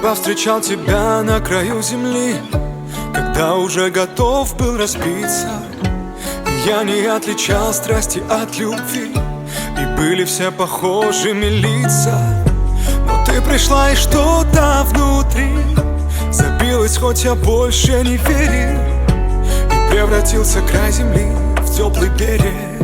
повстречал тебя на краю земли, когда уже готов был разбиться. Я не отличал страсти от любви, и были все похожими лица. Но ты пришла, и что-то внутри забилось, хоть я больше не верил, и превратился край земли в теплый берег.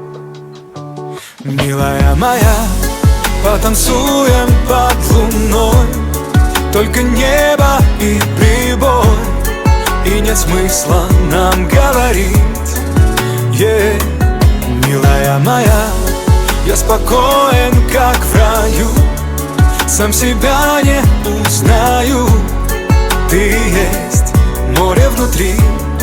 Милая моя, потанцуем под луной, только небо и прибой, и нет смысла нам говорить. Милая моя, я спокоен, как в раю, сам себя не узнаю. Ты есть море внутри.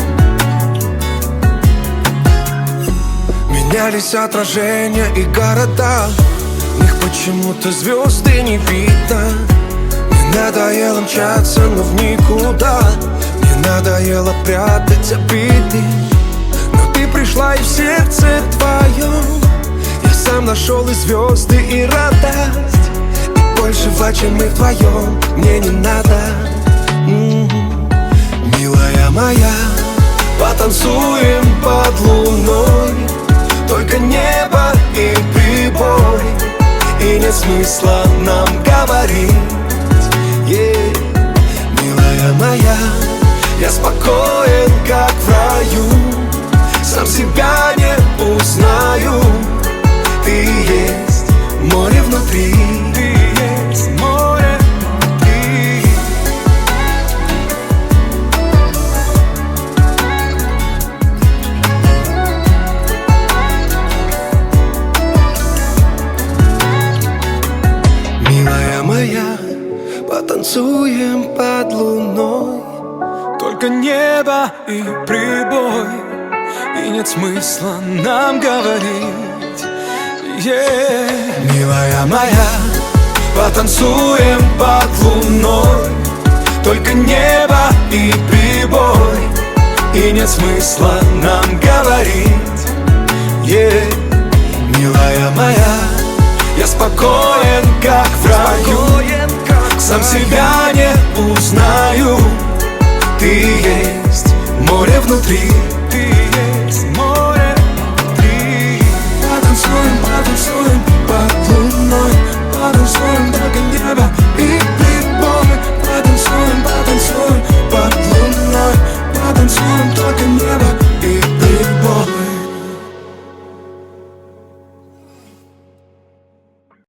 Менялись отражения и города, в них почему-то звезды не видно. Мне надоело мчаться, но в никуда. Мне надоело прятать обиды, но ты пришла, и в сердце твоем я сам нашел и звезды, и радость. И большего, чем мы вдвоем, мне не надо. Милая моя, потанцуем под луной, только небо и прибой, и нет смысла нам говорить. Милая моя, я спокоен, как в раю, сам себя не узнаю. Ты есть море внутри. Ты есть море внутри. Милая моя, потанцуем под луной, только небо и прибой, и нет смысла нам говорить. Милая моя, потанцуем под луной, только небо и прибой, и нет смысла нам говорить. Милая моя, я спокоен, как в раю, сам себя не узнаю. Ты есть море внутри.